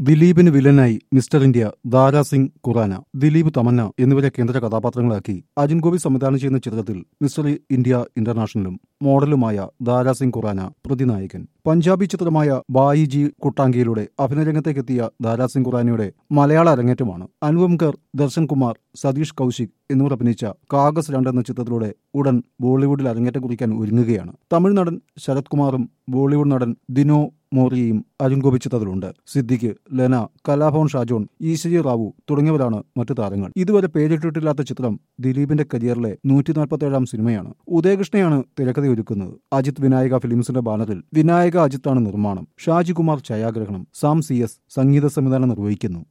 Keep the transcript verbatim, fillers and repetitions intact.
ദിലീപിന് വില്ലനായി mister India Dara Singh Khurana. Dileep, Tamannaah എന്നിവരെ കേന്ദ്ര കഥാപാത്രങ്ങളാക്കി അജിൻ ഗോപി സംവിധാനം ചെയ്യുന്ന ചിത്രത്തിൽ മിസ്റ്റർ ഇന്ത്യ ഇന്റർനാഷണലും മോഡലുമായ ദാരാ സിംഗ് ഖുറാന പ്രതിനായകൻ. പഞ്ചാബി ചിത്രമായ ബായിജി കുട്ടാങ്കിയിലൂടെ അഭിനയരംഗത്തേക്കെത്തിയ ദാരാ സിംഗ് ഖുറാനയുടെ മലയാള അരങ്ങേറ്റമാണ്. അനുപം ഖേർ, ദർശൻ കുമാർ, സതീഷ് കൌശിക് എന്നിവർ അഭിനയിച്ച കാഗസ് രണ്ട് എന്ന ചിത്രത്തിലൂടെ ഉടൻ ബോളിവുഡിൽ അരങ്ങേറ്റം കുറിക്കാൻ ഒരുങ്ങുകയാണ്. തമിഴ് നടൻ ശരത് കുമാറും ബോളിവുഡ് നടൻ ദിനോ മോറിയയും അരുൺ ഗോപി ചിത്രത്തിലുണ്ട്. സിദ്ദിഖ്, ലെന, കലാഭവൻ ഷാജോൺ, ഈശ്വരി റാവു തുടങ്ങിയവരാണ് മറ്റു താരങ്ങൾ. ഇതുവരെ പേരിട്ടിട്ടില്ലാത്ത ചിത്രം ദിലീപിന്റെ കരിയറിലെ നൂറ്റി നാൽപ്പത്തി ഏഴാം സിനിമയാണ്. ഉദയകൃഷ്ണയാണ് തിരക്കഥയൊരുക്കുന്നത്. അജിത് വിനായക ഫിലിംസിന്റെ ബാനറിൽ വിനായക അജിത്താണ് നിർമ്മാണം. ഷാജികുമാർ ഛായാഗ്രഹണം. സാം സി എസ് സംഗീത സംവിധാനം നിർവഹിക്കുന്നു.